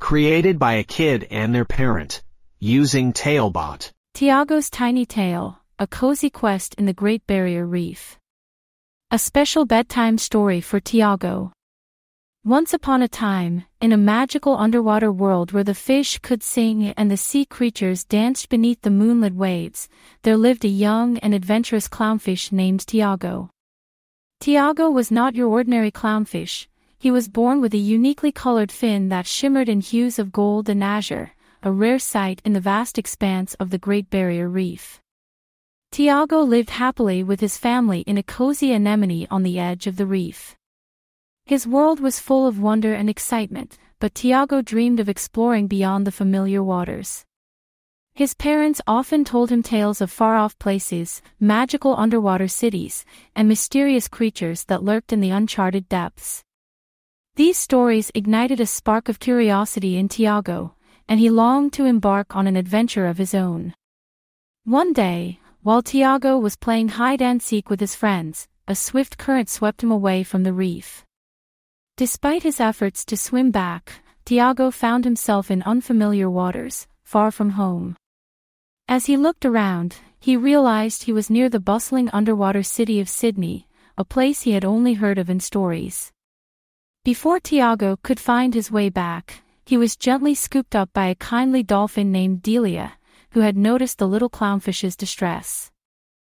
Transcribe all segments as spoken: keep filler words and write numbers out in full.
Created by a kid and their parent, using Talebot. Tiago's Tiny Tale, a cozy quest in the Great Barrier Reef. A special bedtime story for Tiago. Once upon a time, in a magical underwater world where the fish could sing and the sea creatures danced beneath the moonlit waves, there lived a young and adventurous clownfish named Tiago. Tiago was not your ordinary clownfish. He was born with a uniquely colored fin that shimmered in hues of gold and azure, a rare sight in the vast expanse of the Great Barrier Reef. Tiago lived happily with his family in a cozy anemone on the edge of the reef. His world was full of wonder and excitement, but Tiago dreamed of exploring beyond the familiar waters. His parents often told him tales of far-off places, magical underwater cities, and mysterious creatures that lurked in the uncharted depths. These stories ignited a spark of curiosity in Tiago, and he longed to embark on an adventure of his own. One day, while Tiago was playing hide-and-seek with his friends, a swift current swept him away from the reef. Despite his efforts to swim back, Tiago found himself in unfamiliar waters, far from home. As he looked around, he realized he was near the bustling underwater city of Sydney, a place he had only heard of in stories. Before Tiago could find his way back, he was gently scooped up by a kindly dolphin named Delia, who had noticed the little clownfish's distress.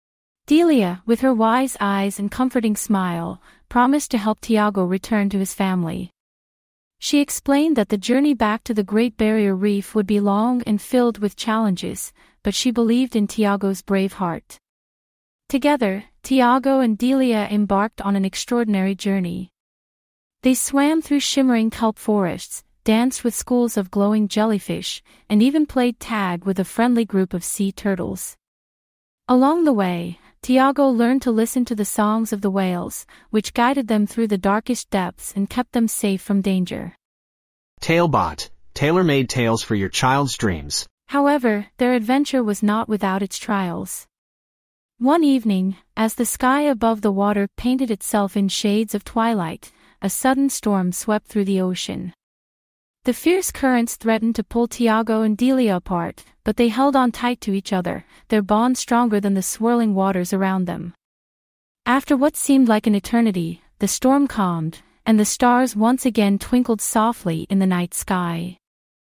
Delia, with her wise eyes and comforting smile, promised to help Tiago return to his family. She explained that the journey back to the Great Barrier Reef would be long and filled with challenges, but she believed in Tiago's brave heart. Together, Tiago and Delia embarked on an extraordinary journey. They swam through shimmering kelp forests, danced with schools of glowing jellyfish, and even played tag with a friendly group of sea turtles. Along the way, Tiago learned to listen to the songs of the whales, which guided them through the darkest depths and kept them safe from danger. Talebot, tailor-made tales for your child's dreams. However, their adventure was not without its trials. One evening, as the sky above the water painted itself in shades of twilight, a sudden storm swept through the ocean. The fierce currents threatened to pull Tiago and Delia apart, but they held on tight to each other, their bond stronger than the swirling waters around them. After what seemed like an eternity, the storm calmed, and the stars once again twinkled softly in the night sky.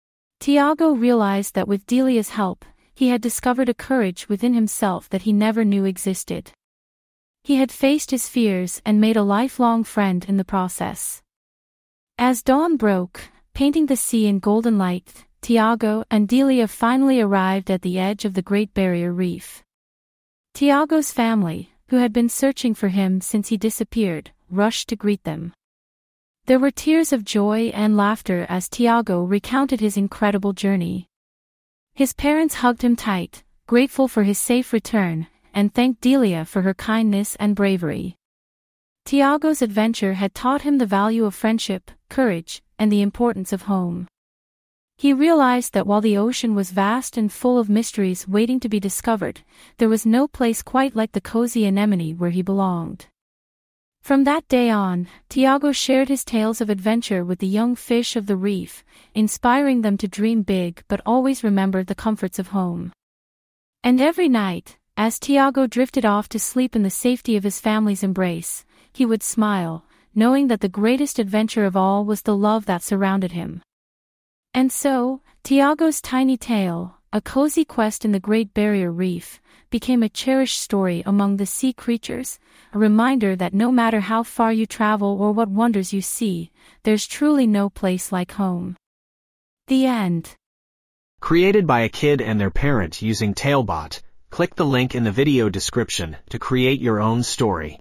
Tiago realized that with Delia's help, he had discovered a courage within himself that he never knew existed. He had faced his fears and made a lifelong friend in the process. As dawn broke, painting the sea in golden light, Tiago and Delia finally arrived at the edge of the Great Barrier Reef. Tiago's family, who had been searching for him since he disappeared, rushed to greet them. There were tears of joy and laughter as Tiago recounted his incredible journey. His parents hugged him tight, grateful for his safe return, and thanked Delia for her kindness and bravery. Tiago's adventure had taught him the value of friendship, courage, and the importance of home. He realized that while the ocean was vast and full of mysteries waiting to be discovered, there was no place quite like the cozy anemone where he belonged. From that day on, Tiago shared his tales of adventure with the young fish of the reef, inspiring them to dream big but always remember the comforts of home. And every night, as Tiago drifted off to sleep in the safety of his family's embrace, he would smile, knowing that the greatest adventure of all was the love that surrounded him. And so, Tiago's Tiny Tale, a cozy quest in the Great Barrier Reef, became a cherished story among the sea creatures, a reminder that no matter how far you travel or what wonders you see, there's truly no place like home. The end. Created by a kid and their parent using Talebot, click the link in the video description to create your own story.